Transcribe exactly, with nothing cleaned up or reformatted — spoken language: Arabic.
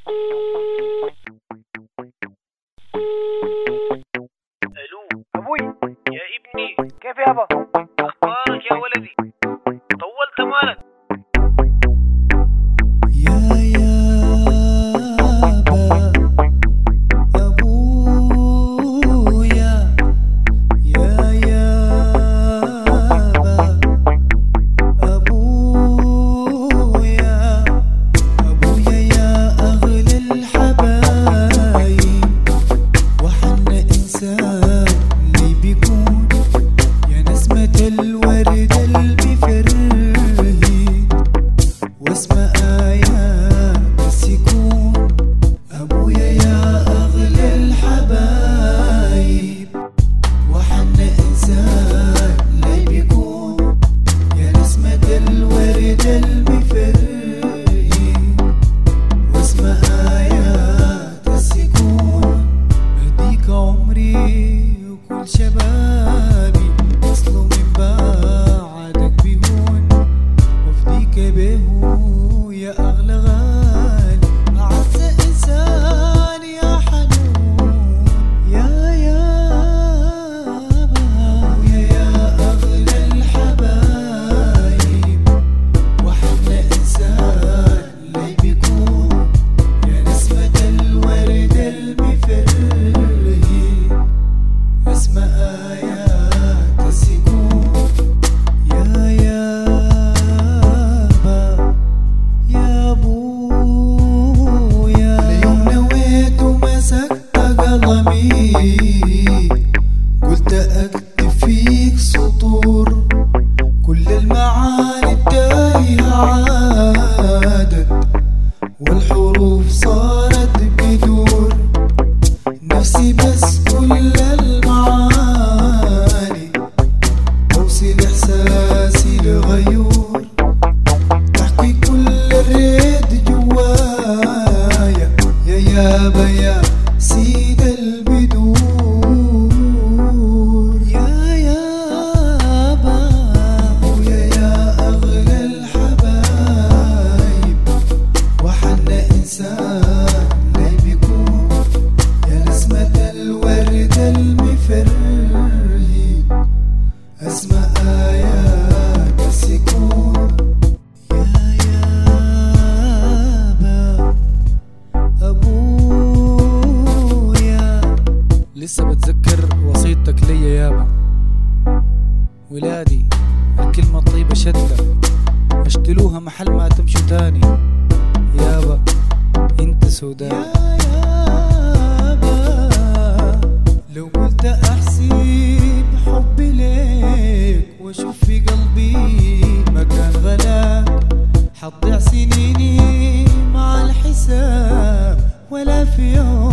الو ابوي، يا ابني كيف يابا؟ اخبارك يا ولدي؟ طولت مالك؟ يا يابا أبويا، يا يابا أبويا، أبويا يا أغلى الحبايب، وحن إنسان اللي بيكون يا نسمة الورد المفرهي، واسمه آيات بس يكون أبويا يا أغلى الحبايب، وحن إنسان اللي بيكون يا نسمة الورد المفرهي، واسمه آيات بس يكون بديك عمري وكل شبابي، أصله من بعدك بيهون، وفديك بيهو يا أغلى غالي، أعز إنسان يا حنون، يا يابا ويا يا أغلى الحبايب، وحن إنسان اللي بيكون يا نسمة الورد المفرهي، اسمه آيات بس يكون يا يابا يا أبويا. ليوم نويت ومسكت قلمي، قلت أكتب فيك سطور، كل المعاني التايهة عادت، والحروف صارت بدور، نفسي بس كل المعاني أوصل إحساسي لغيور، تحكي كل الريد جوايا، يا يابا يا سيد البدور، يا يابا ويا يا أغلى الحبايب، وحن إنسان اللي بيكون يا نسمة الورد المفرهي، اسمه آيات بس يكون يا يابا أبويا. لسه بتذكر وصيتك ليا يابا، ولادي الكلمة الطيبة شتلة، اشتلوها محل ما تمشوا تاني، يابا انت سوداني، يا يابا لو قلت احسب حبي ليك واشوف في قلبي مكان غلاك، حضيع سنيني مع الحساب، ولا في يوم